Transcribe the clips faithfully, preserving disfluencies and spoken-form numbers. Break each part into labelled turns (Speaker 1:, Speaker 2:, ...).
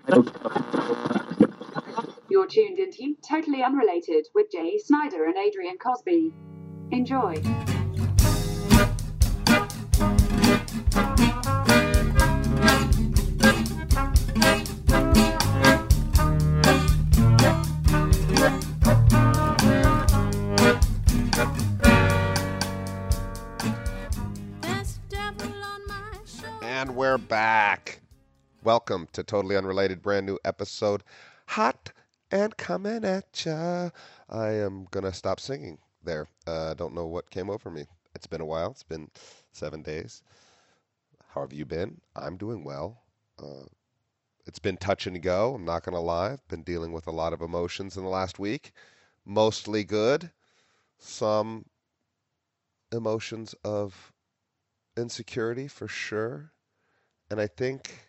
Speaker 1: You're tuned into Totally Unrelated with Jay Snyder and Adrian Cosby. Enjoy.
Speaker 2: And we're back. Welcome to Totally Unrelated, brand new episode. Hot and coming at ya. I am going to stop singing there. I uh, don't know what came over me. It's been a while. It's been seven days. How have you been? I'm doing well. Uh, it's been touch and go. I'm not going to lie. I've been dealing with a lot of emotions in the last week. Mostly good. Some emotions of insecurity for sure. And I think,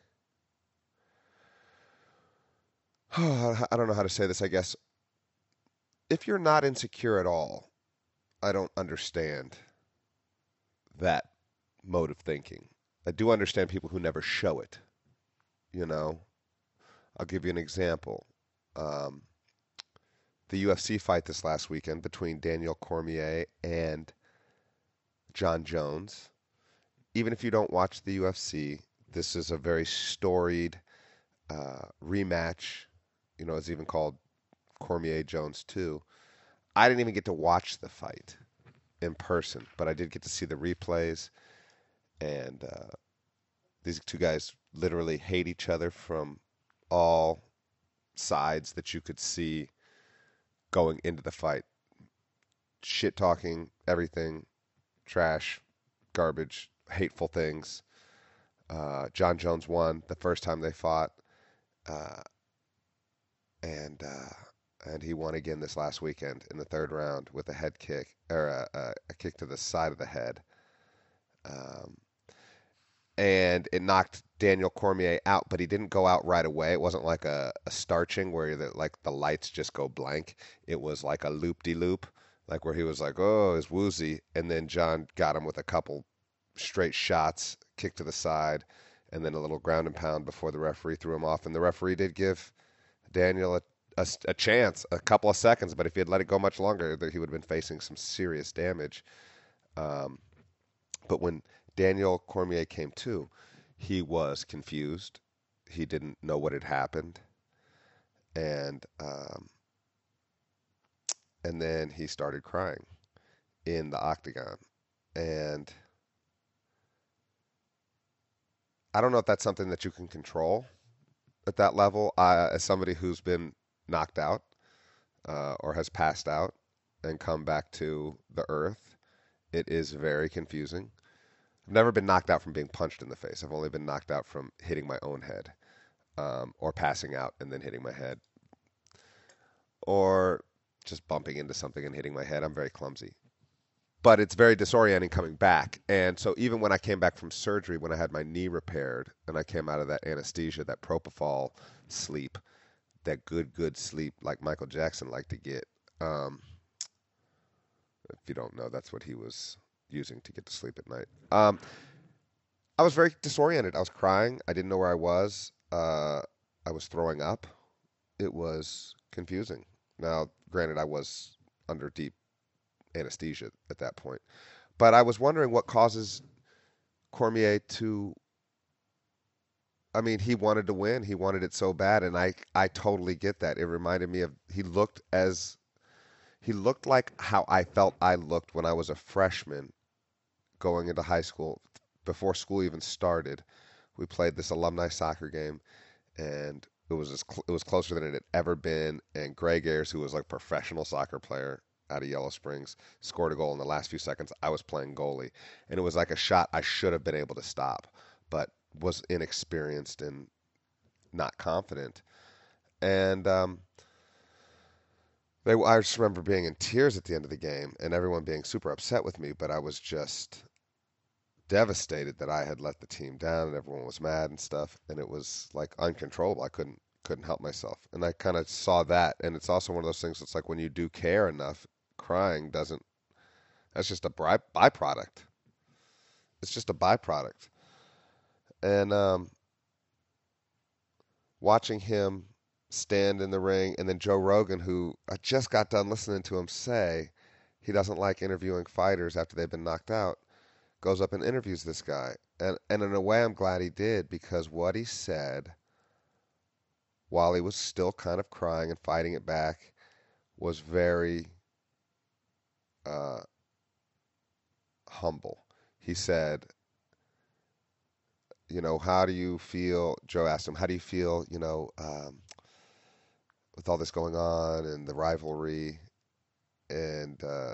Speaker 2: oh, I don't know how to say this, I guess. If you're not insecure at all, I don't understand that mode of thinking. I do understand people who never show it. You know, I'll give you an example. Um, the U F C fight this last weekend between Daniel Cormier and Jon Jones. Even if you don't watch the U F C, this is a very storied uh, rematch. You know, it's even called Cormier Jones two. I didn't even get to watch the fight in person, but I did get to see the replays. And uh, these two guys literally hate each other from all sides that you could see going into the fight. Shit talking, everything, trash, garbage, hateful things. Uh, Jon Jones won the first time they fought, uh, and uh, and he won again this last weekend in the third round with a head kick or a, a, a kick to the side of the head, um, and it knocked Daniel Cormier out. But he didn't go out right away. It wasn't like a, a starching where the, like the lights just go blank. It was like a loop-de-loop, like where he was like, oh, it's woozy, and then Jon got him with a couple straight shots, kick to the side, and then a little ground and pound before the referee threw him off. And the referee did give Daniel a, a, a chance, a couple of seconds, but if he had let it go much longer, he would have been facing some serious damage. Um, but when Daniel Cormier came to, he was confused. He didn't know what had happened. And um, and then he started crying in the octagon. And I don't know if that's something that you can control at that level. Uh, as somebody who's been knocked out uh, or has passed out and come back to the earth, it is very confusing. I've never been knocked out from being punched in the face. I've only been knocked out from hitting my own head um, or passing out and then hitting my head or just bumping into something and hitting my head. I'm very clumsy. But it's very disorienting coming back. And so even when I came back from surgery, when I had my knee repaired and I came out of that anesthesia, that propofol sleep, that good, good sleep like Michael Jackson liked to get. Um, if you don't know, that's what he was using to get to sleep at night. Um, I was very disoriented. I was crying. I didn't know where I was. Uh, I was throwing up. It was confusing. Now, granted, I was under deep anesthesia at that point. But I was wondering what causes Cormier to, I mean, he wanted to win. He wanted it so bad, and I I totally get that. It reminded me of, he looked as, he looked like how I felt I looked when I was a freshman going into high school. Before school even started, we played this alumni soccer game, and it was as cl- it was closer than it had ever been, and Greg Ayers, who was like a professional soccer player out of Yellow Springs, scored a goal in the last few seconds. I was playing goalie, and it was like a shot I should have been able to stop, but was inexperienced and not confident. And um, they, I just remember being in tears at the end of the game, and everyone being super upset with me, but I was just devastated that I had let the team down, and everyone was mad and stuff, and it was like uncontrollable. I couldn't couldn't help myself, and I kind of saw that. And it's also one of those things. It's like when you do care enough, crying doesn't. That's just a by, byproduct. It's just a byproduct. And um, watching him stand in the ring, and then Joe Rogan, who I just got done listening to him say he doesn't like interviewing fighters after they've been knocked out, goes up and interviews this guy. And, and in a way, I'm glad he did, because what he said while he was still kind of crying and fighting it back was very uh, humble. He said, you know, how do you feel? Joe asked him, how do you feel, you know, um, with all this going on and the rivalry? And uh,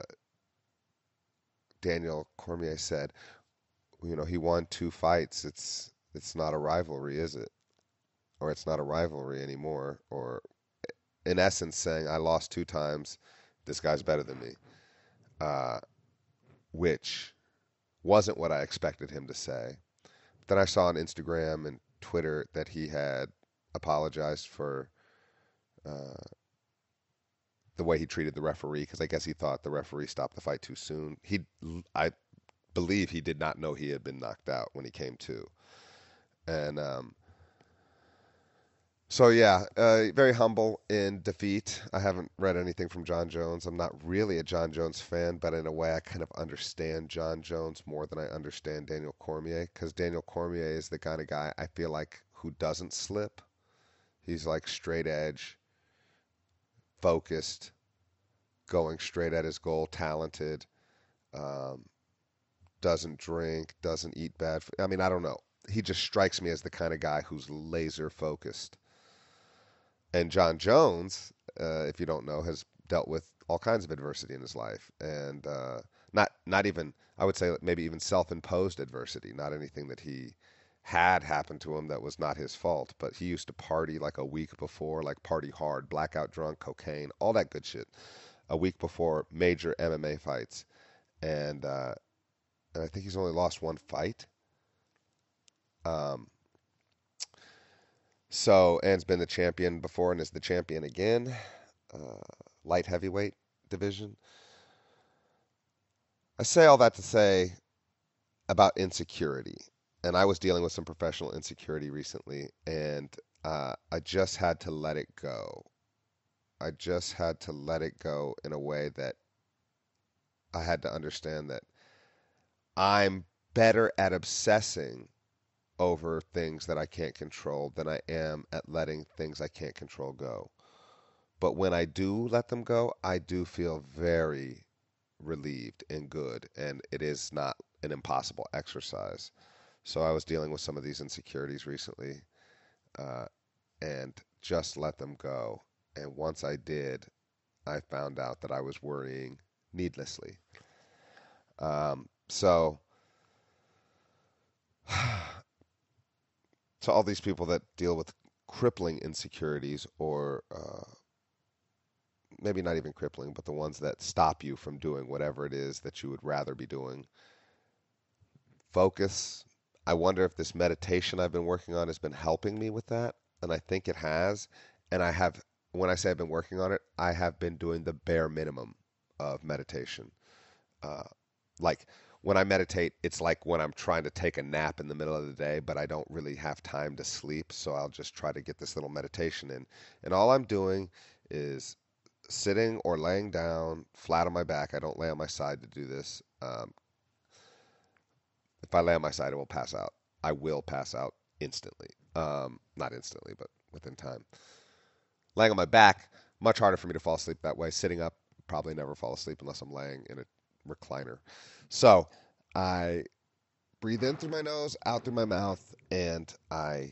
Speaker 2: Daniel Cormier said, you know, he won two fights. It's it's not a rivalry, is it? Or it's not a rivalry anymore. Or in essence, saying I lost two times. This guy's better than me, uh, which wasn't what I expected him to say. Then I saw on Instagram and Twitter that he had apologized for uh, the way he treated the referee, because I guess he thought the referee stopped the fight too soon. He, I believe, he did not know he had been knocked out when he came to, and um, so yeah, uh, very humble in defeat. I haven't read anything from John Jones. I'm not really a John Jones fan, but in a way, I kind of understand John Jones more than I understand Daniel Cormier, because Daniel Cormier is the kind of guy I feel like who doesn't slip. He's like straight edge, focused, going straight at his goal, talented, um, doesn't drink, doesn't eat bad. f- I mean, I don't know. He just strikes me as the kind of guy who's laser focused. And John Jones, uh, if you don't know, has dealt with all kinds of adversity in his life, and uh, not not even, I would say, maybe even self-imposed adversity, not anything that he had happened to him that was not his fault. But he used to party like a week before, like party hard, blackout drunk, cocaine, all that good shit, a week before major M M A fights, and uh, and I think he's only lost one fight. Um, so Ann's been the champion before and is the champion again. Uh, Light heavyweight division. I say all that to say about insecurity, and I was dealing with some professional insecurity recently, and uh, I just had to let it go. I just had to let it go in a way that I had to understand that I'm better at obsessing over things that I can't control than I am at letting things I can't control go. But when I do let them go, I do feel very relieved and good, and it is not an impossible exercise. So I was dealing with some of these insecurities recently, uh, and just let them go. And once I did, I found out that I was worrying needlessly. Um, so to all these people that deal with crippling insecurities, or uh, maybe not even crippling, but the ones that stop you from doing whatever it is that you would rather be doing, focus. I wonder if this meditation I've been working on has been helping me with that, and I think it has. And I have, when I say I've been working on it, I have been doing the bare minimum of meditation. Uh, like when I meditate, it's like when I'm trying to take a nap in the middle of the day, but I don't really have time to sleep, so I'll just try to get this little meditation in. And all I'm doing is sitting or laying down flat on my back. I don't lay on my side to do this. Um, if I lay on my side, I will pass out. I will pass out instantly. Um, not instantly, but within time. Laying on my back, much harder for me to fall asleep that way. Sitting up, probably never fall asleep unless I'm laying in a recliner. So I breathe in through my nose, out through my mouth, and I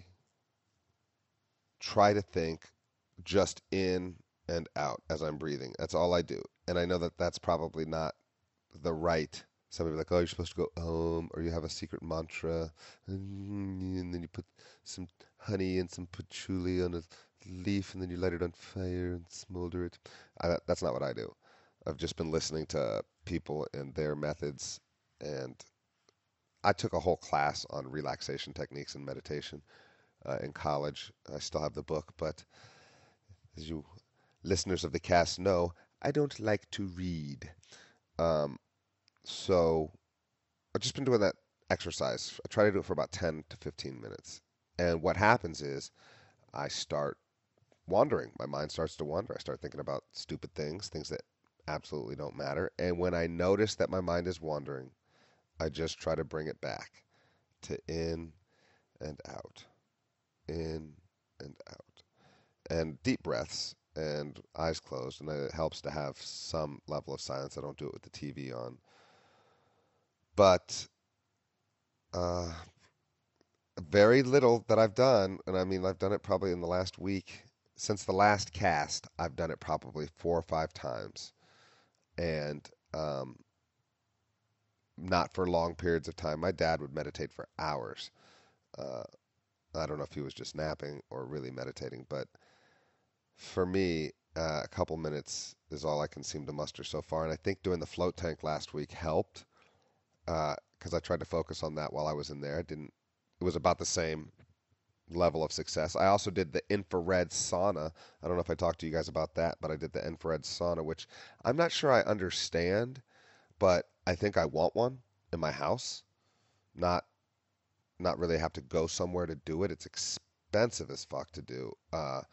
Speaker 2: try to think just in and out as I'm breathing. That's all I do. And I know that that's probably not the right. Some people are like, oh, you're supposed to go home, or you have a secret mantra, and then you put some honey and some patchouli on a leaf, and then you light it on fire and smolder it. I, that's not what I do. I've just been listening to people and their methods, and I took a whole class on relaxation techniques and meditation uh, in college. I still have the book, but as you listeners of the cast know, I don't like to read. Um, so I've just been doing that exercise. I try to do it for about ten to fifteen minutes. And what happens is I start wandering. My mind starts to wander. I start thinking about stupid things, things that absolutely don't matter. And when I notice that my mind is wandering, I just try to bring it back to in and out, in and out, and deep breaths and eyes closed. And it helps to have some level of silence. I don't do it with the T V on. But uh, very little that I've done, and I mean, I've done it probably in the last week. Since the last cast, I've done it probably four or five times. And um, not for long periods of time. My dad would meditate for hours. Uh, I don't know if he was just napping or really meditating, but for me, uh, a couple minutes is all I can seem to muster so far. And I think doing the float tank last week helped because uh, I tried to focus on that while I was in there. I didn't. It was about the same level of success. I also did the infrared sauna. I don't know if I talked to you guys about that, but I did the infrared sauna, which I'm not sure I understand, but I think I want one in my house. Not not really have to go somewhere to do it. It's expensive as fuck to do. Uh,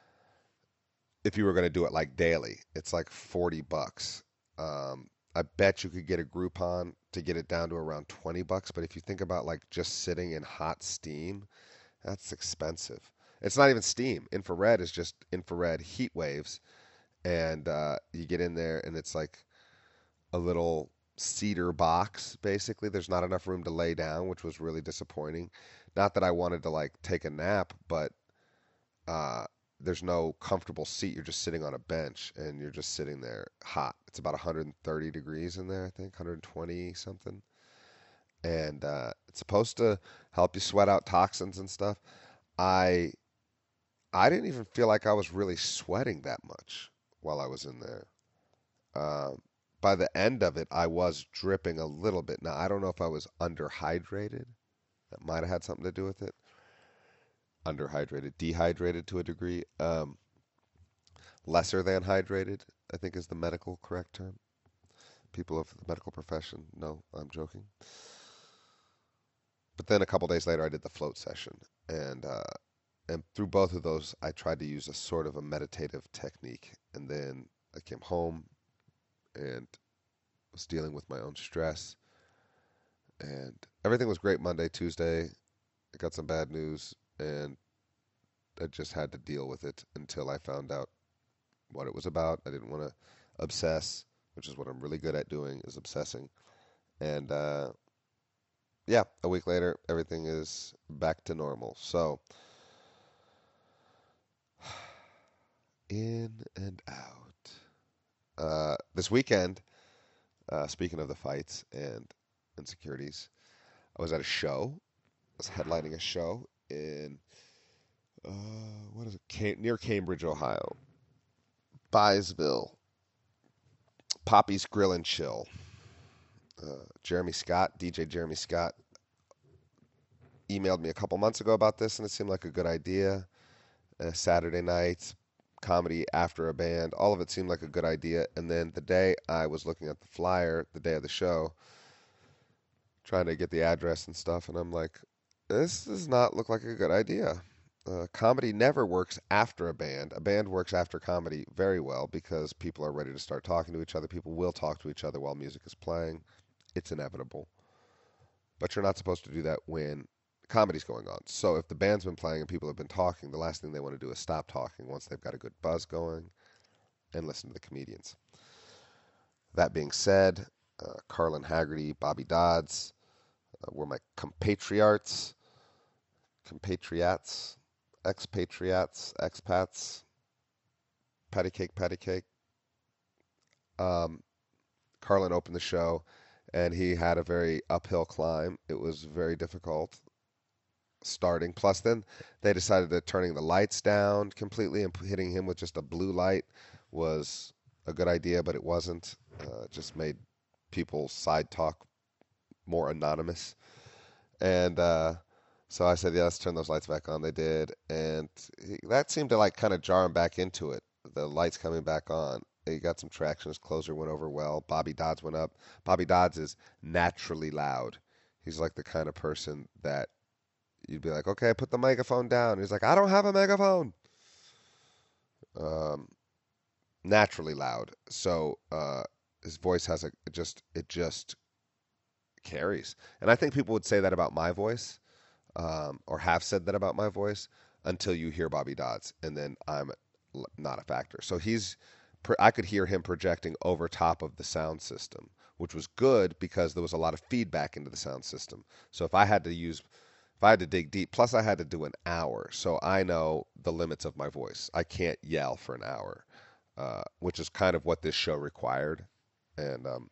Speaker 2: if you were going to do it like daily, it's like forty bucks. Um, I bet you could get a Groupon to get it down to around twenty bucks. But if you think about like just sitting in hot steam, that's expensive. It's not even steam. Infrared is just infrared heat waves. And uh, you get in there and it's like a little cedar box, basically. There's not enough room to lay down, which was really disappointing. Not that I wanted to like take a nap, but uh, there's no comfortable seat. You're just sitting on a bench and you're just sitting there hot. It's about one hundred thirty degrees in there, I think, one hundred twenty something. And uh, it's supposed to help you sweat out toxins and stuff. I I didn't even feel like I was really sweating that much while I was in there. Um, by the end of it, I was dripping a little bit. Now, I don't know if I was underhydrated. That might have had something to do with it. Underhydrated, dehydrated to a degree. Um, lesser than hydrated, I think is the medical correct term. People of the medical profession, no, I'm joking. But then a couple days later, I did the float session, and uh, and through both of those, I tried to use a sort of a meditative technique. And then I came home and was dealing with my own stress, and everything was great Monday, Tuesday. I got some bad news, and I just had to deal with it until I found out what it was about. I didn't want to obsess, which is what I'm really good at doing, is obsessing. And uh, yeah, a week later, everything is back to normal. So, in and out. Uh, this weekend, uh, speaking of the fights and insecurities, I was at a show. I was headlining a show in, uh, what is it, Cam- near Cambridge, Ohio. Byesville. Poppy's Grill and Chill. Uh, Jeremy Scott, D J Jeremy Scott, emailed me a couple months ago about this, and it seemed like a good idea. Uh, Saturday night, comedy after a band, all of it seemed like a good idea. And then the day I was looking at the flyer, the day of the show, trying to get the address and stuff, and I'm like, this does not look like a good idea. Uh, comedy never works after a band. A band works after comedy very well because people are ready to start talking to each other. People will talk to each other while music is playing. It's inevitable. But you're not supposed to do that when comedy's going on. So if the band's been playing and people have been talking, the last thing they want to do is stop talking once they've got a good buzz going and listen to the comedians. That being said, uh, Carlin Haggerty, Bobby Dodds uh, were my compatriots, compatriots, expatriates, expats, patty cake, patty cake. Um, Carlin opened the show, and he had a very uphill climb. It was very difficult starting. Plus, then they decided that turning the lights down completely and hitting him with just a blue light was a good idea, but it wasn't. Uh, it just made people's side talk more anonymous. And uh, so I said, yeah, let's turn those lights back on. They did. And he, that seemed to like kind of jar him back into it. The lights coming back on. He got some traction. His closer went over well. Bobby Dodds went up. Bobby Dodds is naturally loud. He's like the kind of person that you'd be like, okay, put the microphone down. He's like, I don't have a megaphone. Um, naturally loud. So uh, his voice has a it just it just carries. And I think people would say that about my voice, um, or have said that about my voice until you hear Bobby Dodds, and then I'm l- not a factor. So he's pro- I could hear him projecting over top of the sound system, which was good because there was a lot of feedback into the sound system. So if I had to use if I had to dig deep, plus I had to do an hour, so I know the limits of my voice. I can't yell for an hour, uh, which is kind of what this show required. And um,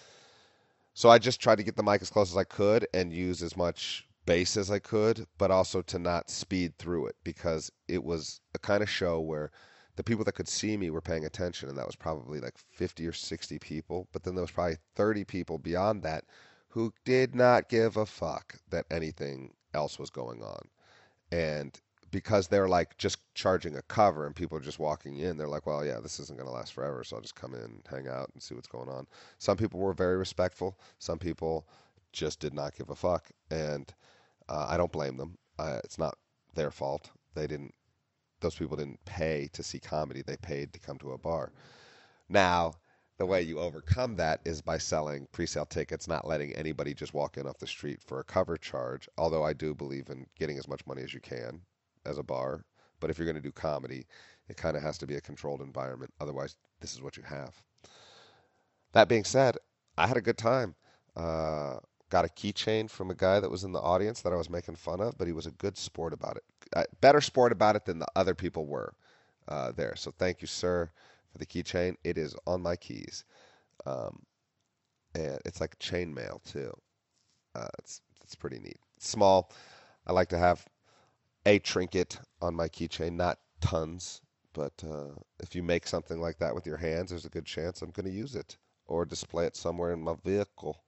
Speaker 2: so I just tried to get the mic as close as I could and use as much bass as I could, but also to not speed through it because it was a kind of show where the people that could see me were paying attention, and that was probably like fifty or sixty people. But then there was probably thirty people beyond that who did not give a fuck that anything else was going on. And because they're like just charging a cover and people are just walking in, they're like, well, yeah, this isn't going to last forever, so I'll just come in, hang out, and see what's going on. Some people were very respectful. Some people just did not give a fuck, and uh, I don't blame them. Uh, it's not their fault. They didn't. Those people didn't pay to see comedy. They paid to come to a bar. Now, the way you overcome that is by selling pre-sale tickets, not letting anybody just walk in off the street for a cover charge. Although I do believe in getting as much money as you can as a bar. But if you're going to do comedy, it kind of has to be a controlled environment. Otherwise, this is what you have. That being said, I had a good time. Uh, got a keychain from a guy that was in the audience that I was making fun of, but he was a good sport about it. Uh, better sport about it than the other people were uh, there. So thank you, sir, for the keychain. It is on my keys. Um, and it's like chainmail too. Uh, it's it's pretty neat. It's small. I like to have a trinket on my keychain, not tons, but uh, if you make something like that with your hands, there's a good chance I'm going to use it or display it somewhere in my vehicle.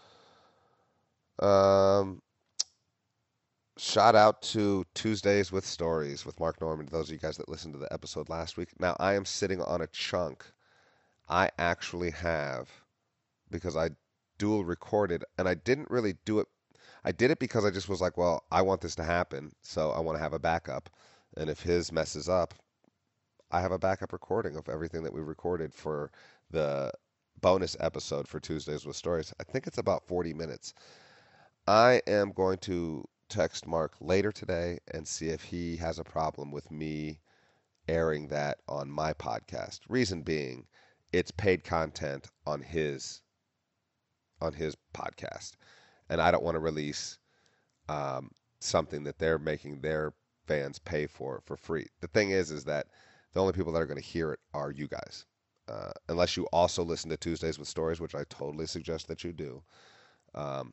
Speaker 2: Um, shout out to Tuesdays with Stories with Mark Norman, those of you guys that listened to the episode last week. Now, I am sitting on a chunk. I actually have, because I dual recorded, and I didn't really do it. I did it because I just was like, well, I want this to happen, so I want to have a backup. And if his messes up, I have a backup recording of everything that we recorded for the bonus episode for Tuesdays with Stories. I think it's about forty minutes. I am going to text Mark later today and see if he has a problem with me airing that on my podcast. Reason being, it's paid content on his on his podcast, and I don't want to release um, something that they're making their fans pay for for free. The thing is, is that the only people that are going to hear it are you guys, uh, unless you also listen to Tuesdays with Stories, which I totally suggest that you do. Um,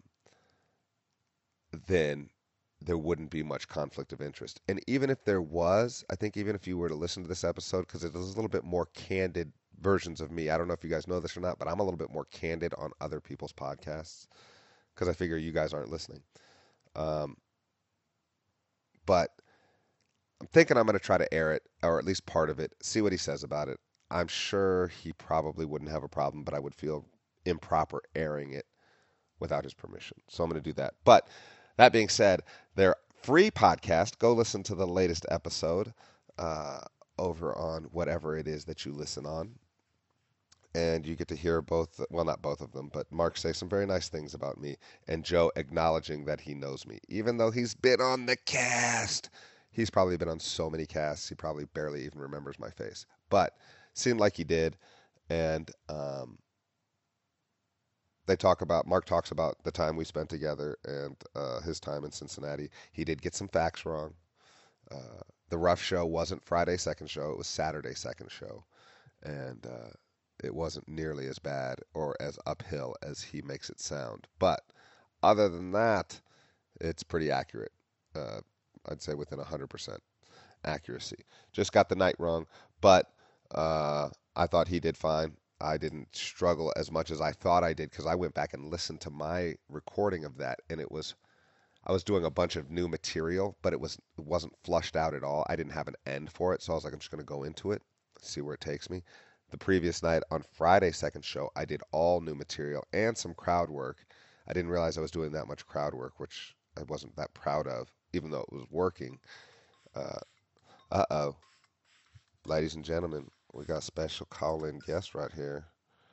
Speaker 2: then there wouldn't be much conflict of interest. And even if there was, I think even if you were to listen to this episode, because it is a little bit more candid versions of me. I don't know if you guys know this or not, but I'm a little bit more candid on other people's podcasts because I figure you guys aren't listening. Um, but I'm thinking I'm going to try to air it, or at least part of it, see what he says about it. I'm sure he probably wouldn't have a problem, but I would feel improper airing it without his permission. So I'm going to do that. But that being said, their free podcast, go listen to the latest episode uh, over on whatever it is that you listen on. And you get to hear both, well, not both of them, but Mark say some very nice things about me, and Joe acknowledging that he knows me. Even though he's been on the cast, he's probably been on so many casts, he probably barely even remembers my face. But seemed like he did. And um, they talk about, Mark talks about the time we spent together and uh, his time in Cincinnati. He did get some facts wrong. Uh, the rough show wasn't Friday second show, it was Saturday second show. And uh, it wasn't nearly as bad or as uphill as he makes it sound. But other than that, it's pretty accurate. Uh, I'd say within one hundred percent accuracy. Just got the night wrong, but uh, I thought he did fine. I didn't struggle as much as I thought I did because I went back and listened to my recording of that, and it was I was doing a bunch of new material, but it was it wasn't flushed out at all. I didn't have an end for it, so I was like, I'm just going to go into it, see where it takes me. The previous night on Friday's second show, I did all new material and some crowd work. I didn't realize I was doing that much crowd work, which I wasn't that proud of. even though it was working. Uh, uh-oh. Ladies and gentlemen, we got a special call-in guest right here.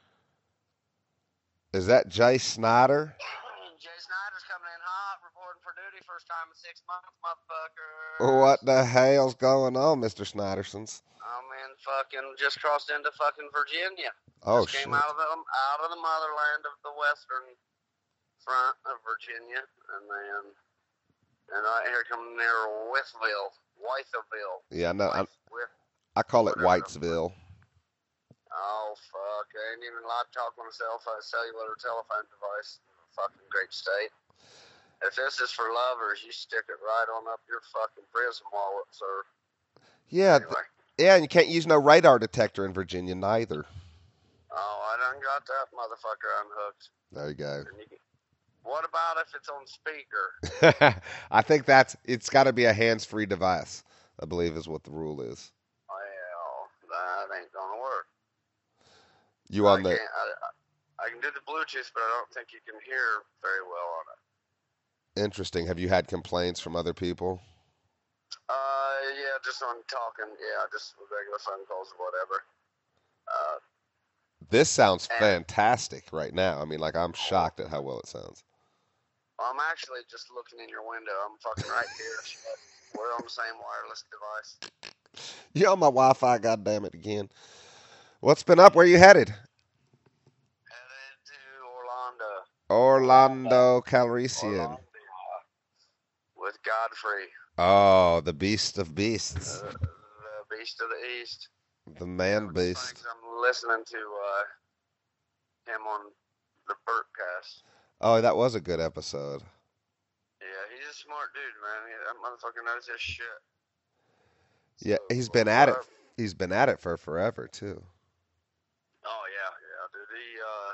Speaker 2: Is that Jay Snyder?
Speaker 3: Jay Snyder's coming in hot, reporting for duty, first time in six months, motherfucker.
Speaker 2: What the hell's going on, Mister Snydersons?
Speaker 3: I'm in fucking, just crossed into fucking Virginia.
Speaker 2: Oh,
Speaker 3: just came
Speaker 2: shit.
Speaker 3: out of the out of the motherland of the western front of Virginia, and then and right here coming near Withville, Wytheville.
Speaker 2: Yeah, I know. I,
Speaker 3: Wyth,
Speaker 2: I call it
Speaker 3: whatever.
Speaker 2: Whitesville.
Speaker 3: Oh, fuck. I ain't even allowed to talk on a cell phone, cellular telephone device. Fucking great state. If this is for lovers, you stick it right on up your fucking prison wallet, sir.
Speaker 2: Yeah,
Speaker 3: Anyway.
Speaker 2: th- yeah, and you can't use no radar detector in Virginia neither.
Speaker 3: Oh, I done got that motherfucker unhooked.
Speaker 2: There you go.
Speaker 3: And you can, what about if it's on speaker?
Speaker 2: I think that's it's got to be a hands-free device. I believe is what the rule is.
Speaker 3: Well, that ain't gonna work.
Speaker 2: You
Speaker 3: I
Speaker 2: on the?
Speaker 3: can't, I, I can do the Bluetooth, but I don't think you can hear very well on it.
Speaker 2: Interesting. Have you had complaints from other people?
Speaker 3: Uh, yeah, just on talking. Yeah, just regular phone calls or whatever. Uh,
Speaker 2: This sounds
Speaker 3: and,
Speaker 2: fantastic right now. I mean, like I'm shocked at how well it sounds.
Speaker 3: I'm actually just looking in your window. I'm fucking right here. We're on the same wireless device.
Speaker 2: You're on my Wi-Fi, goddamn it again. What's been up? Where you headed?
Speaker 3: Headed to Orlando.
Speaker 2: Orlando Calrissian.
Speaker 3: Orlando. With Godfrey.
Speaker 2: Oh, the beast of beasts.
Speaker 3: Uh, the beast of the East.
Speaker 2: The man
Speaker 3: Which
Speaker 2: beast.
Speaker 3: thinks I'm listening to uh, him on the Burtcast.
Speaker 2: Oh, that was a good episode.
Speaker 3: Yeah, he's a smart dude, man. He, that motherfucker knows his shit.
Speaker 2: Yeah,
Speaker 3: So,
Speaker 2: he's been
Speaker 3: uh,
Speaker 2: at it. He's been at it for forever too.
Speaker 3: Oh yeah, yeah, dude. He, uh,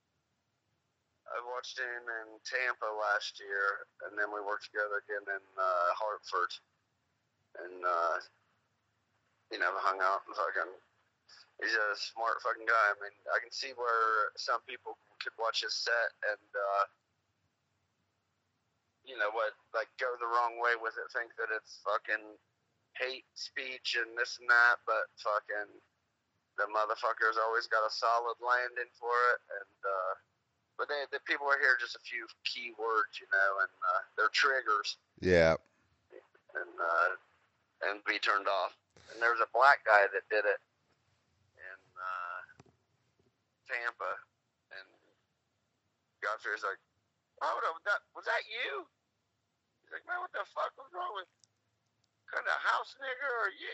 Speaker 3: I watched him in Tampa last year, and then we worked together again in uh, Hartford, and uh, you know, hung out and fucking. He's a smart fucking guy. I mean, I can see where some people could watch his set and, uh, you know, what, like, go the wrong way with it, think that it's fucking hate speech and this and that, but fucking the motherfucker's always got a solid landing for it, and, uh, but they, the people are here just a few key words, you know, and, uh, they're triggers.
Speaker 2: Yeah.
Speaker 3: And, uh, and be turned off. And there was a black guy that did it. Uh, Tampa, and Godfrey was like, "Oh, was that was that you?" He's like, "Man, what the fuck was wrong with kind of house nigger are you?"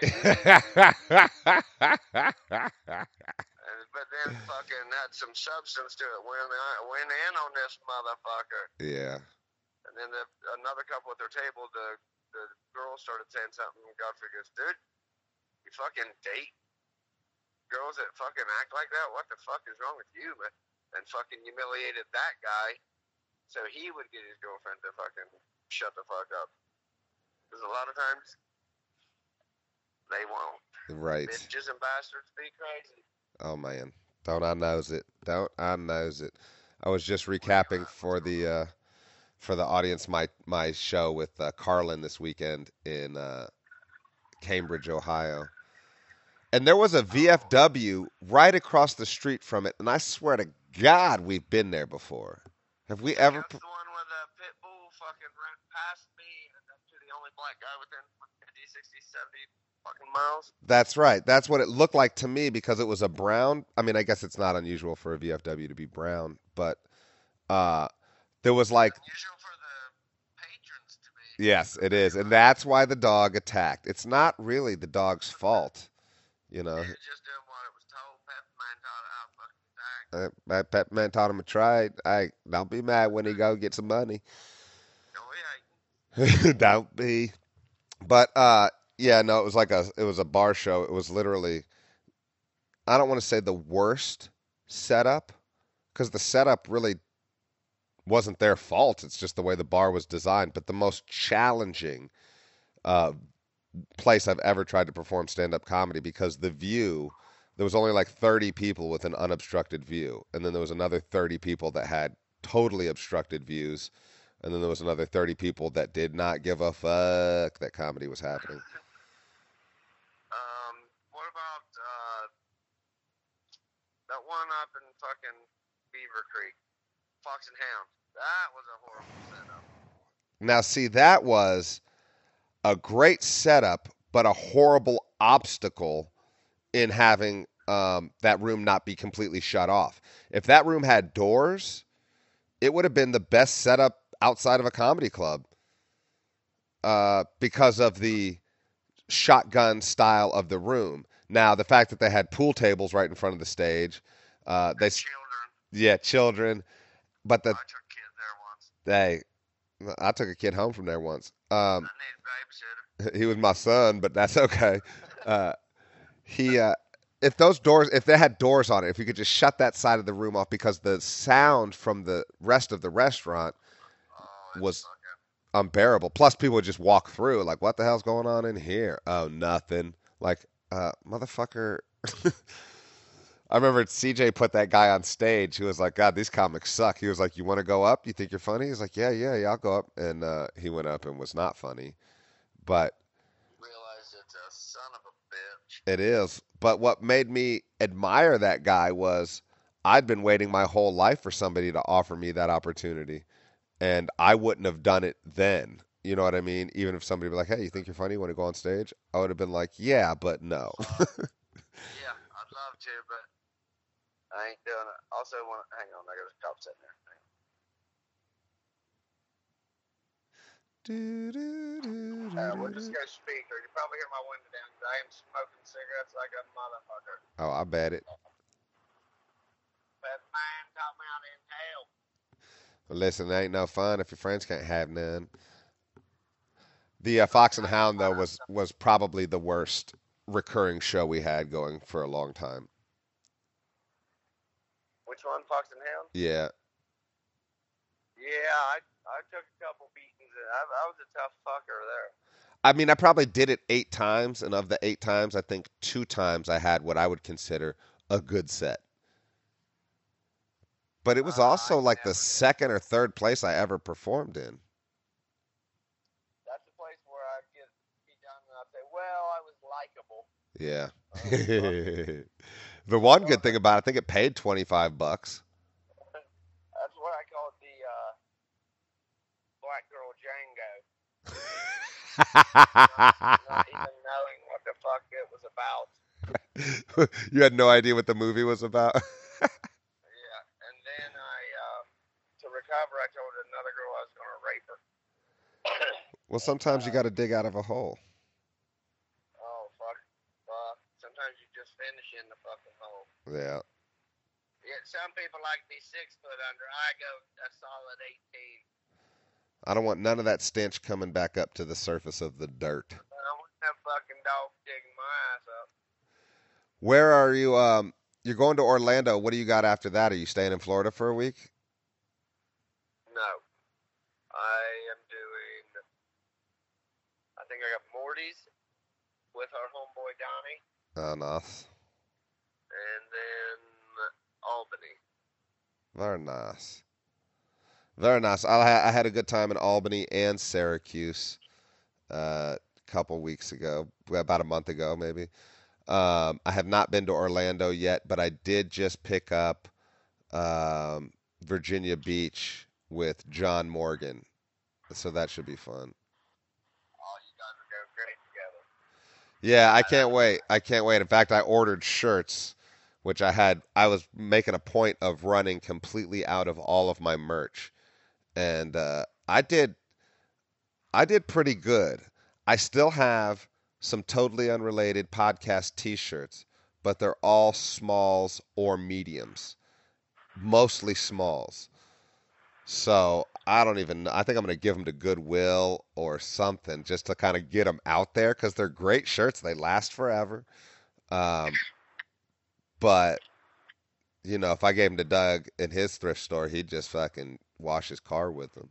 Speaker 3: and, but then fucking had some substance to it. Went went in on this motherfucker.
Speaker 2: Yeah.
Speaker 3: And then the, another couple at their table, the the girl started saying something, and Godfrey goes, "Dude, you fucking date girls that fucking act like that? What the fuck is wrong with you?" Man? And fucking humiliated that guy so he would get his girlfriend to fucking shut the fuck up. Because a lot of times they won't.
Speaker 2: Right.
Speaker 3: Bitches and bastards be crazy.
Speaker 2: Oh man, don't I knows it? Don't I knows it? I was just recapping for the uh, for the audience my my show with uh, Carlin this weekend in uh, Cambridge, Ohio. And there was a V F W right across the street from it, and I swear to God, we've been there before. Have we ever?
Speaker 3: That's the one where the pit bull fucking ran past me, and up to the only black guy within fifty, sixty, seventy fucking miles.
Speaker 2: That's right. That's what it looked like to me because it was a brown. I mean, I guess it's not unusual for a V F W to be brown, but uh, there was like.
Speaker 3: Unusual for the patrons to be.
Speaker 2: Yes, it is, and that's why the dog attacked. It's not really the dog's fault. You know,
Speaker 3: He was just doing what it was told. Pep Man taught it how to fucking attack.
Speaker 2: uh, my pet man taught him to try. I don't be mad when he go get some money.
Speaker 3: Oh yeah.
Speaker 2: Don't be. But uh, yeah, no, it was like a it was a bar show. It was literally. I don't want to say the worst setup, because the setup really wasn't their fault. It's just the way the bar was designed. But the most challenging uh, place I've ever tried to perform stand-up comedy, because the view, there was only like thirty people with an unobstructed view, and then there was another thirty people that had totally obstructed views, And then there was another thirty people that did not give a fuck that comedy was happening.
Speaker 3: Um, what about uh, that one up in fucking Beaver Creek, Fox and Hound? That was a horrible setup.
Speaker 2: Now, see, that was a great setup, but a horrible obstacle in having um, that room not be completely shut off. If that room had doors, it would have been the best setup outside of a comedy club uh, because of the shotgun style of the room. Now, the fact that they had pool tables right in front of the stage, uh, they
Speaker 3: Children.
Speaker 2: yeah, children, but the
Speaker 3: I took kids there once.
Speaker 2: they, I took a kid home from there once. Um,
Speaker 3: I need a babysitter.
Speaker 2: he was my son, but that's okay. Uh, he, uh, if those doors, if they had doors on it, if you could just shut that side of the room off, because the sound from the rest of the restaurant
Speaker 3: Oh,
Speaker 2: was
Speaker 3: fucking...
Speaker 2: unbearable. Plus, people would just walk through, like, what the hell's going on in here? Oh, nothing. Like, uh, motherfucker. I remember C J put that guy on stage who was like, God, these comics suck. He was like, you want to go up? You think you're funny? He's like, yeah, yeah, yeah, I'll go up. And uh, he went up and was not funny. But
Speaker 3: realize it's a son of a bitch.
Speaker 2: it is. But what made me admire that guy was I'd been waiting my whole life for somebody to offer me that opportunity. And I wouldn't have done it then. You know what I mean? Even if somebody would be like, hey, you think you're funny? You want to go on stage? I would have been like, yeah, but no.
Speaker 3: Yeah, I'd love to, but I ain't doing it. Also, want hang on, I got a cop sitting there.
Speaker 2: Do, do, do, do,
Speaker 3: Uh, we'll
Speaker 2: do,
Speaker 3: just
Speaker 2: do.
Speaker 3: go speaker. You probably hear my window down because I am smoking cigarettes like a motherfucker.
Speaker 2: Oh, I bet it.
Speaker 3: Best man taught me how to inhale.
Speaker 2: Well, listen, it ain't no fun if your friends can't have none. The uh, Fox and Hound, though, was, was probably the worst recurring show we had going for a long time.
Speaker 3: Which one, Fox and Hound?
Speaker 2: Yeah.
Speaker 3: Yeah, I I took a couple beatings. I, I was a tough fucker there.
Speaker 2: I mean, I probably did it eight times, and of the eight times, I think two times I had what I would consider a good set. But it was
Speaker 3: Uh,
Speaker 2: also
Speaker 3: I
Speaker 2: like the
Speaker 3: never did.
Speaker 2: second or third place I ever performed in.
Speaker 3: That's the place where I get beat down and I say, well, I was likable.
Speaker 2: Yeah.
Speaker 3: Oh,
Speaker 2: The one good thing about it, I think it paid twenty-five bucks.
Speaker 3: That's what I call it, the uh, Black Girl Django. not, not even knowing what the fuck it was about.
Speaker 2: You had no idea what the movie was about?
Speaker 3: Yeah, and then I, uh, to recover, I told another girl I was going to rape her.
Speaker 2: Well, sometimes you got to dig out of a hole.
Speaker 3: Oh, fuck. Fuck. Sometimes you just finish in the fucking hole.
Speaker 2: Yeah.
Speaker 3: Yeah, some people like to be six foot under. I go a solid eighteen.
Speaker 2: I don't want none of that stench coming back up to the surface of the dirt.
Speaker 3: I want that fucking dog digging my ass up.
Speaker 2: Where are you? Um, you're going to Orlando. What do you got after that? Are you staying in Florida for a week?
Speaker 3: No. I am doing, I think I got Morty's with our homeboy Donnie,
Speaker 2: Oh, nice.
Speaker 3: and then Albany.
Speaker 2: Very nice. Very nice. I, ha- I had a good time in Albany and Syracuse uh, a couple weeks ago, about a month ago maybe. Um, I have not been to Orlando yet, but I did just pick up um, Virginia Beach with John Morgan, so that should be fun.
Speaker 3: Oh, you guys are going great together.
Speaker 2: Yeah, I can't wait. I can't wait. In fact, I ordered shirts, which I had. I was making a point of running completely out of all of my merch, and uh, I did. I did pretty good. I still have some totally unrelated podcast T-shirts, but they're all smalls or mediums, mostly smalls. So I don't even. I think I'm gonna give them to Goodwill or something just to kind of get them out there because they're great shirts. They last forever. Um, but you know, if I gave them to Doug in his thrift store, he'd just fucking wash his car with them.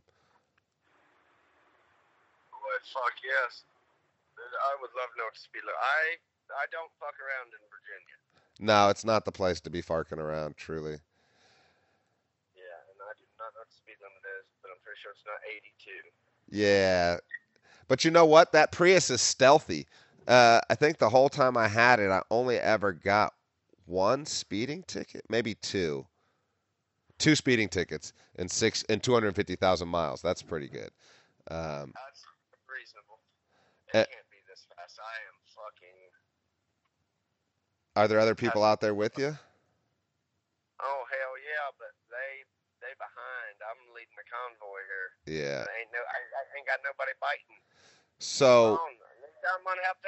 Speaker 3: Well, fuck yes. I would love to know what to speed limit. I I don't fuck around in Virginia.
Speaker 2: No, it's not the place to be farking around. Truly.
Speaker 3: Yeah, and I do not know what the speed limit is, but I'm pretty pretty sure it's not eighty-two.
Speaker 2: Yeah. But you know what? That Prius is stealthy. Uh, I think the whole time I had it, I only ever got one speeding ticket, maybe two. Two speeding tickets in six in two hundred fifty thousand miles. That's pretty good. Um,
Speaker 3: That's reasonable.
Speaker 2: eh,
Speaker 3: It can't be this fast. I am fucking.
Speaker 2: are there other people out there with you?
Speaker 3: Oh hell yeah, but they they behind. I'm leading the convoy here.
Speaker 2: Yeah.
Speaker 3: And ain't no, I, I ain't got nobody biting.
Speaker 2: So.
Speaker 3: Come on, I'm gonna have to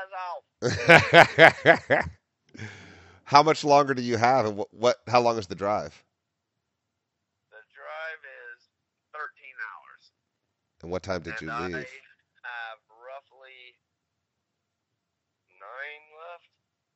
Speaker 3: take the buzz off.
Speaker 2: How much longer do you have, and what, what? How long is the drive?
Speaker 3: The drive is thirteen hours.
Speaker 2: And what time did
Speaker 3: and
Speaker 2: you
Speaker 3: I
Speaker 2: leave?
Speaker 3: have roughly nine left.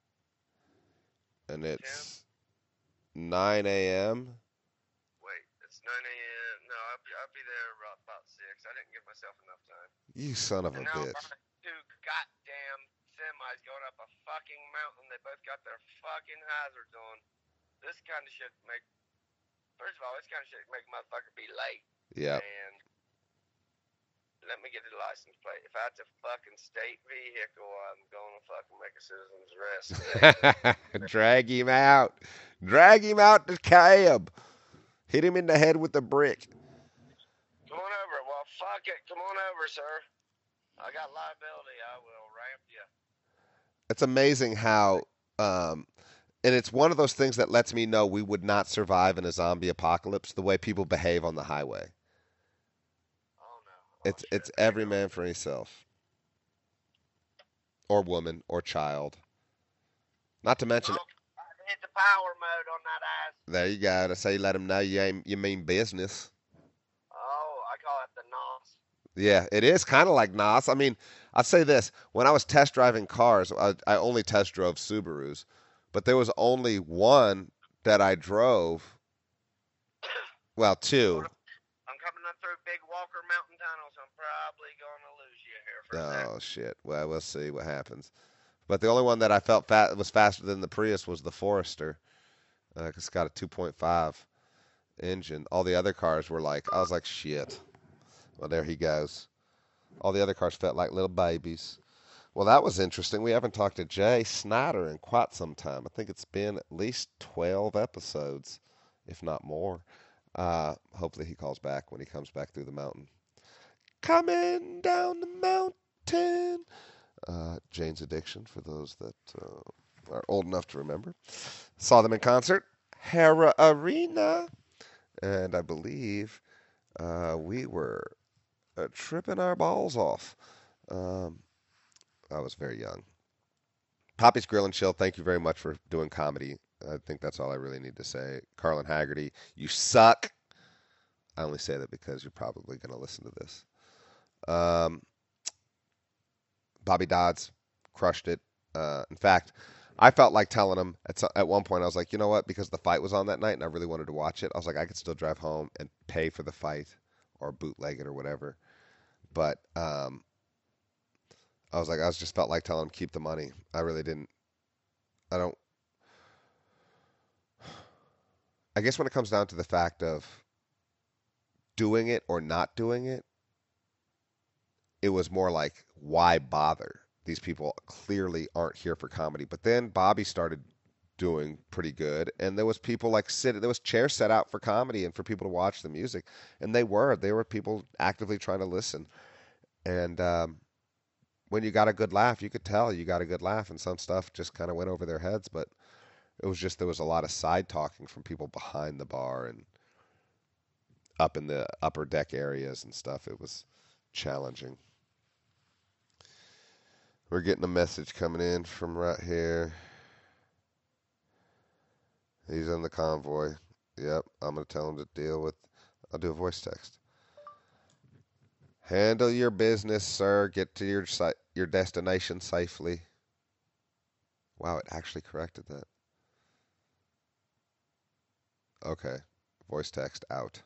Speaker 2: And it's nine a.m.
Speaker 3: Wait, it's nine a.m. No, I'll be, I'll be there about, about six. I didn't give myself enough time.
Speaker 2: You son of a
Speaker 3: And now
Speaker 2: bitch.
Speaker 3: I'm running two goddamn semis going up a fucking mountain. They both got their fucking hazards on. This kind of shit make. First of all, this kind of shit make motherfucker be late.
Speaker 2: Yeah.
Speaker 3: And let me get the license plate. If that's a fucking state vehicle, I'm gonna fucking make a citizen's arrest.
Speaker 2: Drag him out. Drag him out the cab. Hit him in the head with a brick.
Speaker 3: Come on over. Well, fuck it. Come on over, sir. I got liability. I will ramp you.
Speaker 2: It's amazing how, um, and it's one of those things that lets me know we would not survive in a zombie apocalypse the way people behave on the highway.
Speaker 3: Oh, no. Oh,
Speaker 2: It's
Speaker 3: shit.
Speaker 2: it's every man for himself. Or woman, or child. Not to mention,
Speaker 3: Oh, I hit the power mode on that ass.
Speaker 2: there you go. To say, let them know you ain't, you mean business.
Speaker 3: Oh, I call it the N O S.
Speaker 2: Yeah, it is kind of like N O S. I mean, I'll say this. When I was test driving cars, I, I only test drove Subarus. But there was only one that I drove. Well, two.
Speaker 3: I'm coming up through Big Walker Mountain Tunnel, so I'm probably going to lose you here for a second.
Speaker 2: Oh, shit. Well, we'll see what happens. But the only one that I felt fat was faster than the Prius was the Forester. Uh, it's got a two point five engine. All the other cars were like, I was like, shit. Well, there he goes. All the other cars felt like little babies. Well, that was interesting. We haven't talked to Jay Snyder in quite some time. I think it's been at least twelve episodes, if not more. Uh, hopefully he calls back when he comes back through the mountain. Coming down the mountain. Uh, Jane's Addiction, for those that uh, are old enough to remember. Saw them in concert. Hera Arena. And I believe uh, we were uh, tripping our balls off. Um, I was very young. Poppy's Grill and Chill, thank you very much for doing comedy. I think that's all I really need to say. Carlin Haggerty, you suck. I only say that because you're probably going to listen to this. Um, Bobby Dodds crushed it. Uh, in fact, I felt like telling him at, some, at one point, I was like, you know what? Because the fight was on that night and I really wanted to watch it, I was like, I could still drive home and pay for the fight or bootleg it or whatever. But um, I was like, I was just felt like telling him, keep the money. I really didn't. I don't. I guess when it comes down to the fact of doing it or not doing it, it was more like, why bother? These people clearly aren't here for comedy. But then Bobby started doing pretty good, and there was people like sitting, there was chairs set out for comedy and for people to watch the music, and they were, there were people actively trying to listen. And um, when you got a good laugh, you could tell you got a good laugh, and some stuff just kind of went over their heads, but it was just, there was a lot of side talking from people behind the bar and up in the upper deck areas and stuff. It was challenging. We're getting a message coming in from right here. He's in the convoy. Yep, I'm going to tell him to deal with, I'll do a voice text. Handle your business, sir. Get to your si- your destination safely. Wow, it actually corrected that. Okay, voice text out.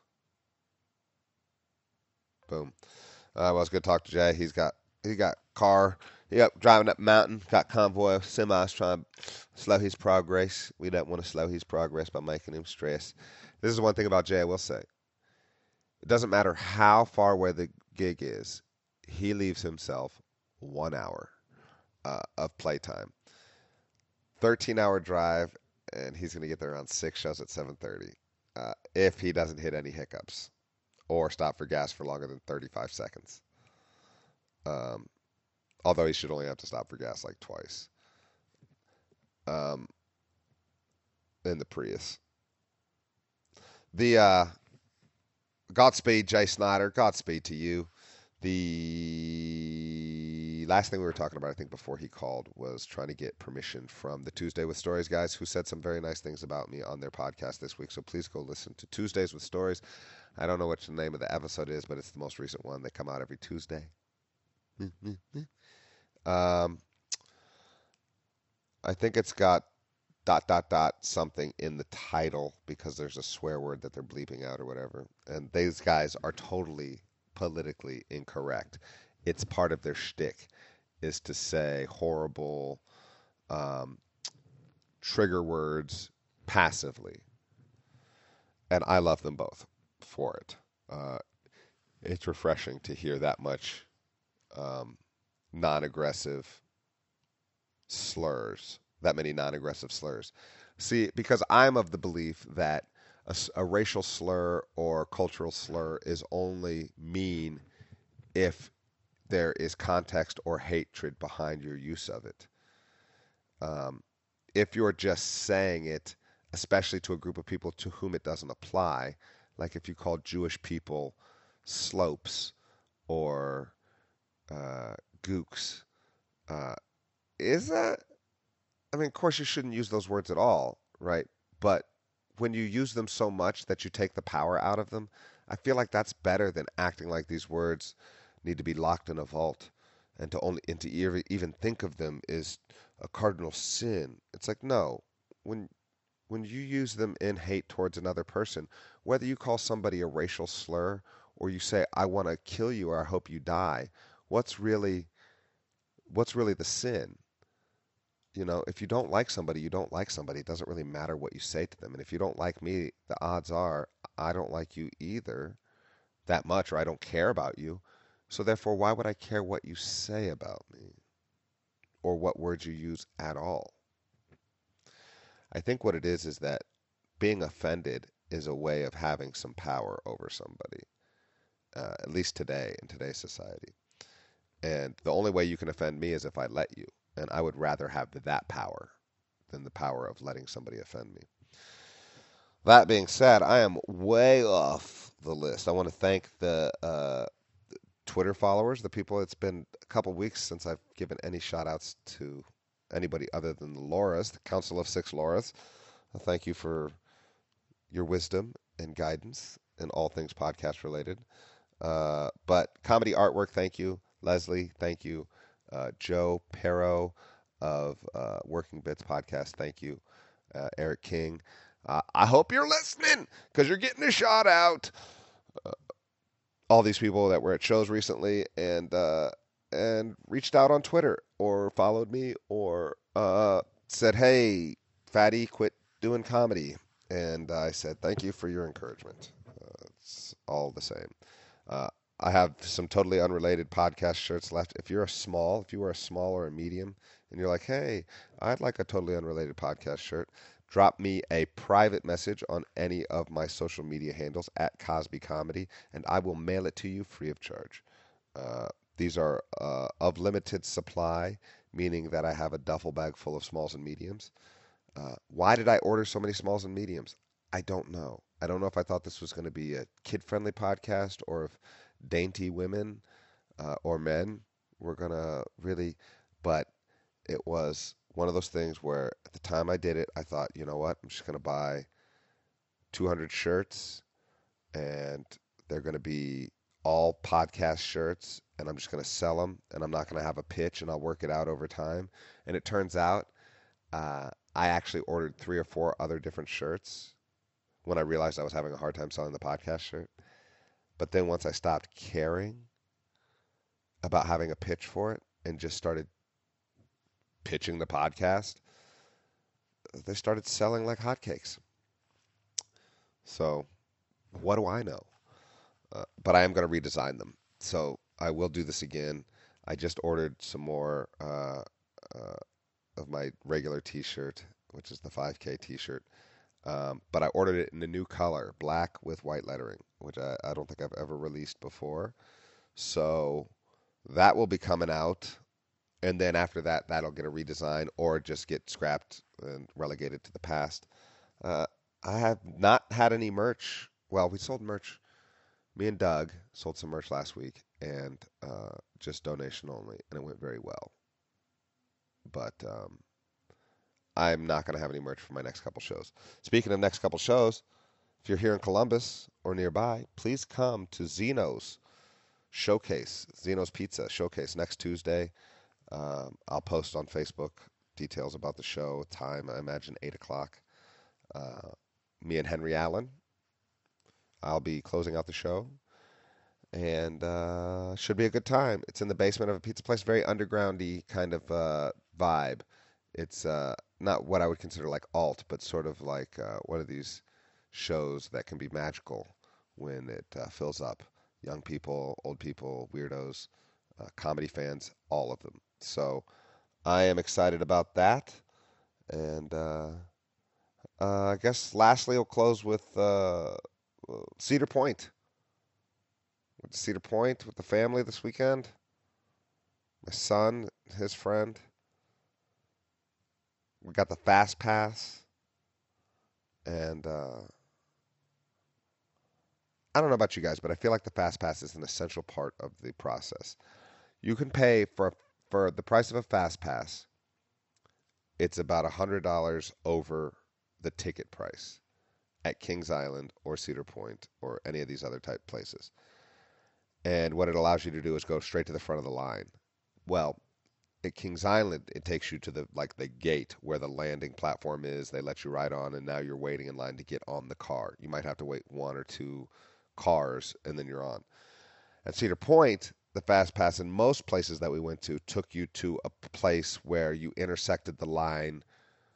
Speaker 2: Boom. Uh, well, it's good to talk to Jay. He's got he got car. Yep, driving up mountain. Got convoy of semis trying to slow his progress. We don't want to slow his progress by making him stress. This is one thing about Jay I will say. It doesn't matter how far away the gig is. He leaves himself one hour uh, of playtime. thirteen-hour drive, and he's going to get there around six shows at seven thirty uh, if he doesn't hit any hiccups or stop for gas for longer than thirty-five seconds. Um, although he should only have to stop for gas like twice um, in the Prius. The uh, Godspeed, Jay Snyder. Godspeed to you. The last thing we were talking about, I think, before he called was trying to get permission from the Tuesday with Stories guys, who said some very nice things about me on their podcast this week. So please go listen to Tuesdays with Stories. I don't know what the name of the episode is, but it's the most recent one. They come out every Tuesday. um, I think it's got dot, dot, dot, something in the title because there's a swear word that they're bleeping out or whatever. And these guys are totally politically incorrect. It's part of their shtick is to say horrible um, trigger words passively. And I love them both for it. Uh, it's refreshing to hear that much um, non-aggressive slurs, that many non-aggressive slurs. See, because I'm of the belief that a, a racial slur or cultural slur is only mean if there is context or hatred behind your use of it. Um, if you're just saying it, especially to a group of people to whom it doesn't apply, like if you call Jewish people slopes or uh, gooks, uh, is that, I mean, of course you shouldn't use those words at all, right? But when you use them so much that you take the power out of them, I feel like that's better than acting like these words need to be locked in a vault, and to only and to even think of them is a cardinal sin. It's like, no, when when you use them in hate towards another person, whether you call somebody a racial slur or you say I want to kill you or I hope you die, what's really what's really the sin? You know, if you don't like somebody, you don't like somebody. It doesn't really matter what you say to them. And if you don't like me, the odds are I don't like you either that much, or I don't care about you. So therefore, why would I care what you say about me or what words you use at all? I think what it is is that being offended is a way of having some power over somebody, uh, at least today in today's society. And the only way you can offend me is if I let you. And I would rather have that power than the power of letting somebody offend me. That being said, I am way off the list. I want to thank the uh, Twitter followers, the people. It's been a couple weeks since I've given any shout outs to anybody other than the Lauras, the Council of Six Lauras. Thank you for your wisdom and guidance in all things podcast related. Uh, but comedy artwork, thank you. Leslie, thank you. Uh, Joe Perro of uh, Working Bits Podcast, thank you. Uh, Eric King, uh, I hope you're listening because you're getting a shout out. Uh, all these people that were at shows recently and uh, and reached out on Twitter or followed me or uh, said, hey, fatty, quit doing comedy. And I said, thank you for your encouragement. Uh, it's all the same. Uh, I have some totally unrelated podcast shirts left. If you're a small, if you are a small or a medium, and you're like, hey, I'd like a totally unrelated podcast shirt, drop me a private message on any of my social media handles at Cosby Comedy, and I will mail it to you free of charge. Uh, these are uh, of limited supply, meaning that I have a duffel bag full of smalls and mediums. Uh, why did I order so many smalls and mediums? I don't know. I don't know if I thought this was going to be a kid-friendly podcast or if dainty women uh, or men were going to really, but it was one of those things where at the time I did it, I thought, you know what, I'm just going to buy two hundred shirts and they're going to be all podcast shirts and I'm just going to sell them and I'm not going to have a pitch and I'll work it out over time. And it turns out uh, I actually ordered three or four other different shirts when I realized I was having a hard time selling the podcast shirt. But then once I stopped caring about having a pitch for it and just started pitching the podcast, they started selling like hotcakes. So what do I know? uh, but I am going to redesign them. So I will do this again. I just ordered some more uh, uh, of my regular T-shirt, which is the five K T-shirt. Um, but I ordered it in a new color, black with white lettering, which I, I don't think I've ever released before. So that will be coming out. And then after that, that'll get a redesign or just get scrapped and relegated to the past. Uh, I have not had any merch. Well, we sold merch. Me and Doug sold some merch last week, and uh, just donation only, and it went very well. But um, I'm not going to have any merch for my next couple shows. Speaking of next couple shows, if you're here in Columbus or nearby, please come to Zeno's Showcase, Zeno's Pizza Showcase next Tuesday. Um, I'll post on Facebook details about the show, time, I imagine eight o'clock. Uh, me and Henry Allen, I'll be closing out the show, and uh, should be a good time. It's in the basement of a pizza place, very undergroundy kind of uh, vibe. It's uh, not what I would consider like alt, but sort of like uh, one of these shows that can be magical when it uh, fills up. Young people, old people, weirdos, uh, comedy fans, all of them. So I am excited about that. And uh, uh, I guess lastly, we'll close with uh, Cedar Point. Went to Cedar Point with the family this weekend. My son, his friend. We got the Fast Pass. And uh, I don't know about you guys, but I feel like the Fast Pass is an essential part of the process. You can pay for for the price of a Fast Pass. It's about one hundred dollars over the ticket price at Kings Island or Cedar Point or any of these other type places. And what it allows you to do is go straight to the front of the line. Well, at Kings Island, it takes you to the like the gate where the landing platform is. They let you ride on, and now you're waiting in line to get on the car. You might have to wait one or two cars, and then you're on. At Cedar Point, the Fast Pass in most places that we went to took you to a place where you intersected the line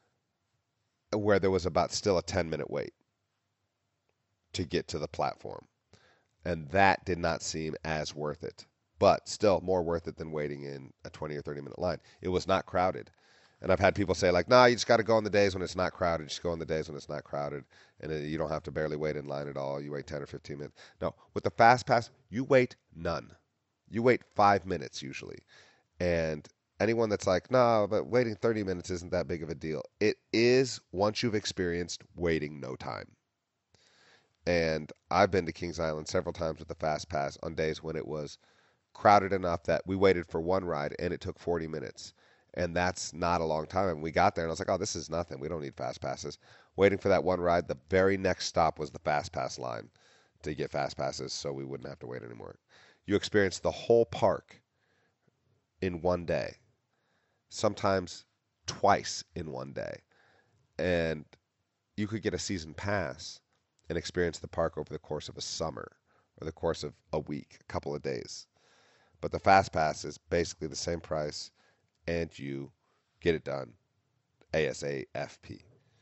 Speaker 2: where there was about still a ten-minute wait to get to the platform. And that did not seem as worth it. But still more worth it than waiting in a twenty or thirty minute line. It was not crowded. And I've had people say, like, nah, you just got to go on the days when it's not crowded. Just go on the days when it's not crowded. And you don't have to barely wait in line at all. You wait ten or fifteen minutes. No, with the Fast Pass, you wait none. You wait five minutes usually. And anyone that's like, nah, but waiting thirty minutes isn't that big of a deal. It is once you've experienced waiting no time. And I've been to Kings Island several times with the Fast Pass on days when it was crowded enough that we waited for one ride and it took forty minutes. And that's not a long time. And we got there and I was like, oh, this is nothing. We don't need Fast Passes. Waiting for that one ride, the very next stop was the Fast Pass line to get Fast Passes so we wouldn't have to wait anymore. You experience the whole park in one day, sometimes twice in one day. And you could get a season pass and experience the park over the course of a summer or the course of a week, a couple of days. But the Fast Pass is basically the same price, and you get it done ASAP.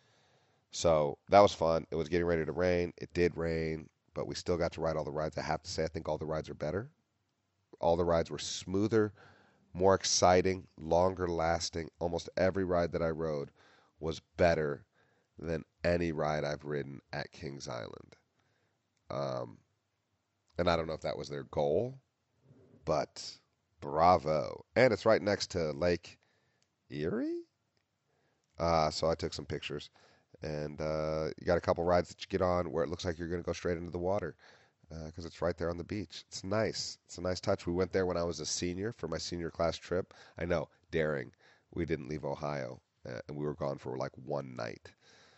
Speaker 2: So that was fun. It was getting ready to rain. It did rain, but we still got to ride all the rides. I have to say, I think all the rides are better. All the rides were smoother, more exciting, longer lasting. Almost every ride that I rode was better than any ride I've ridden at Kings Island. Um, and I don't know if that was their goal, but bravo. And it's right next to Lake Erie. Uh, so I took some pictures. And uh, you got a couple rides that you get on where it looks like you're going to go straight into the water because uh, it's right there on the beach. It's nice. It's a nice touch. We went there when I was a senior for my senior class trip. I know, daring. We didn't leave Ohio, uh, and we were gone for like one night.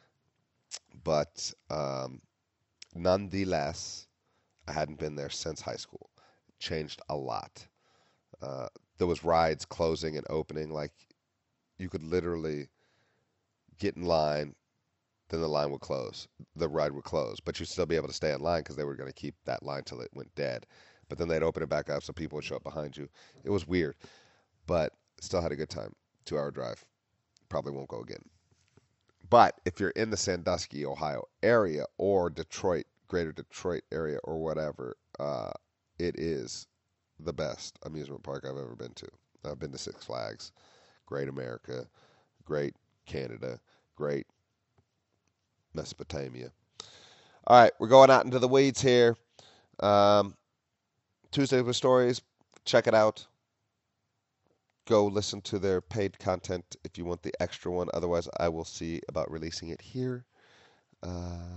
Speaker 2: But um, nonetheless, I hadn't been there since high school. It changed a lot. Uh, there was rides closing and opening. Like you could literally get in line, then the line would close. The ride would close, but you'd still be able to stay in line because they were going to keep that line till it went dead. But then they'd open it back up so people would show up behind you. It was weird, but still had a good time. Two-hour drive. Probably won't go again. But if you're in the Sandusky, Ohio area or Detroit, greater Detroit area or whatever, uh, it is the best amusement park I've ever been to. I've been to Six Flags, great America, great Canada, great Mesopotamia. All right, we're going out into the weeds here. Um, Tuesday with Stories, check it out. Go listen to their paid content if you want the extra one. Otherwise, I will see about releasing it here. Uh,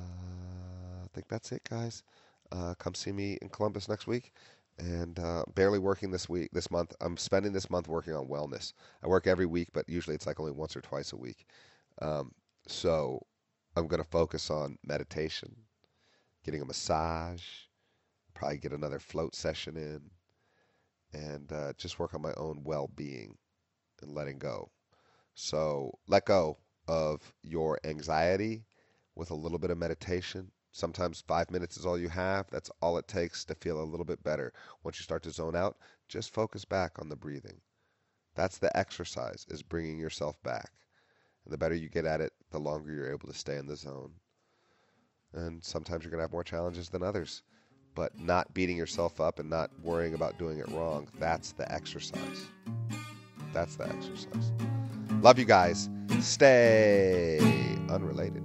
Speaker 2: I think that's it, guys. Uh, come see me in Columbus next week. And uh, barely working this week, this month. I'm spending this month working on wellness. I work every week, but usually it's like only once or twice a week. Um, so I'm going to focus on meditation, getting a massage, probably get another float session in, and uh, just work on my own well-being and letting go. So let go of your anxiety with a little bit of meditation. Sometimes five minutes is all you have. That's all it takes to feel a little bit better. Once you start to zone out, just focus back on the breathing. That's the exercise, is bringing yourself back. And the better you get at it, the longer you're able to stay in the zone. And sometimes you're going to have more challenges than others. But not beating yourself up and not worrying about doing it wrong, that's the exercise. That's the exercise. Love you guys. Stay unrelated.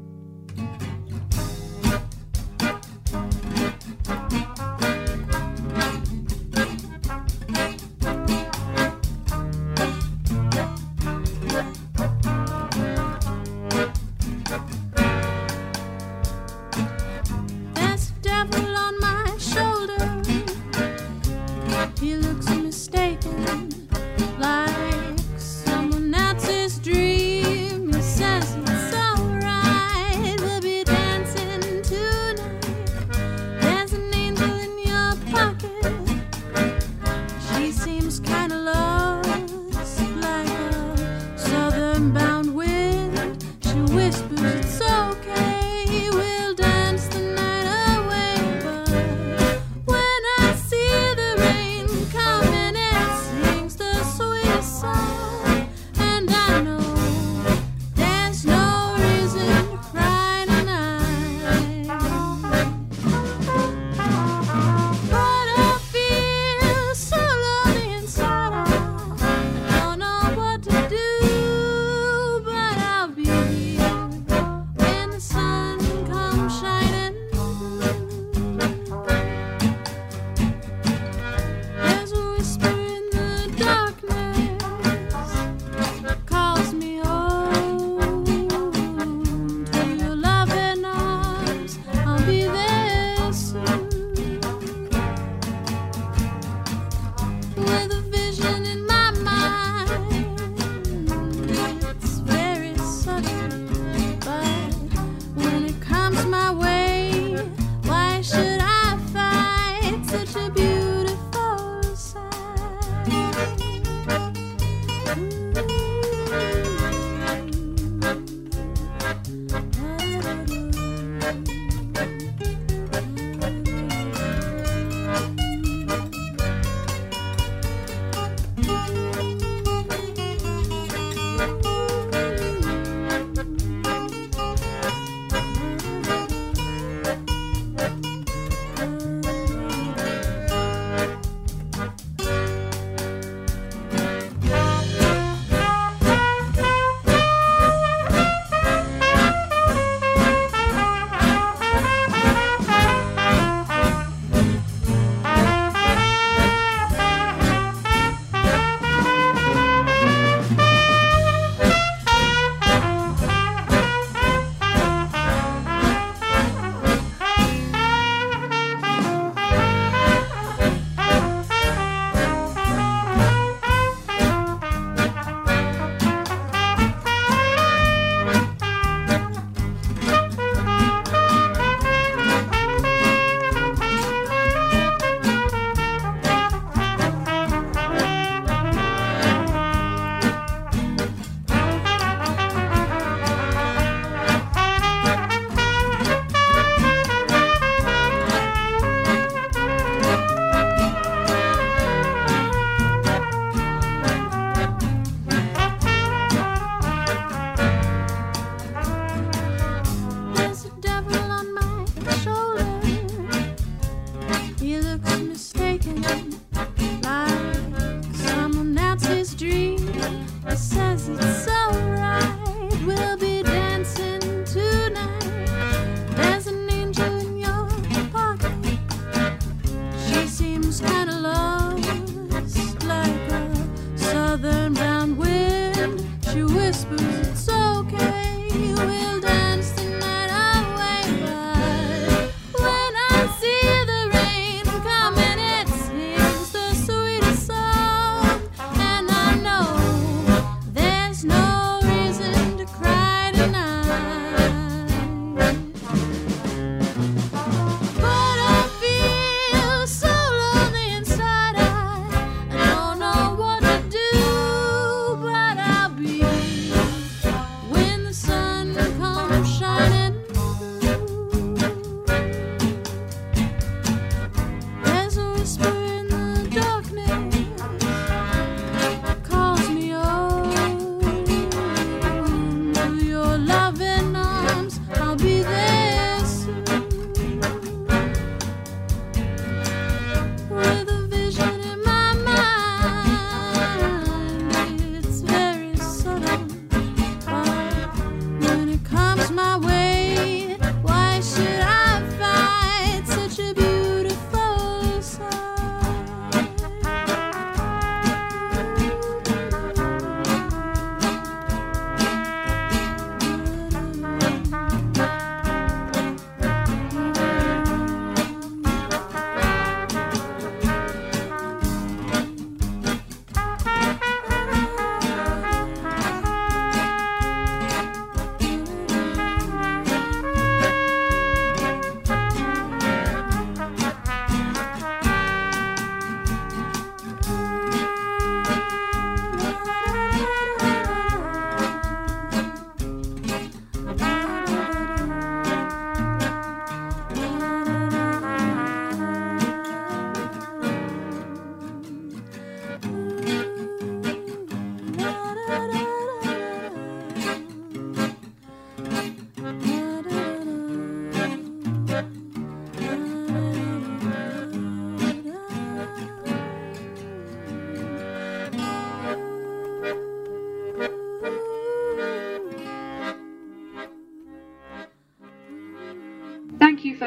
Speaker 4: Dancing tonight, there's an angel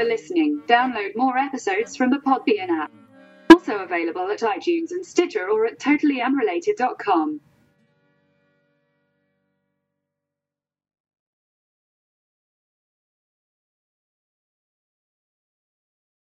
Speaker 1: listening. Download more episodes from the Podbean app. Also available at iTunes and Stitcher or at totally unrelated dot com.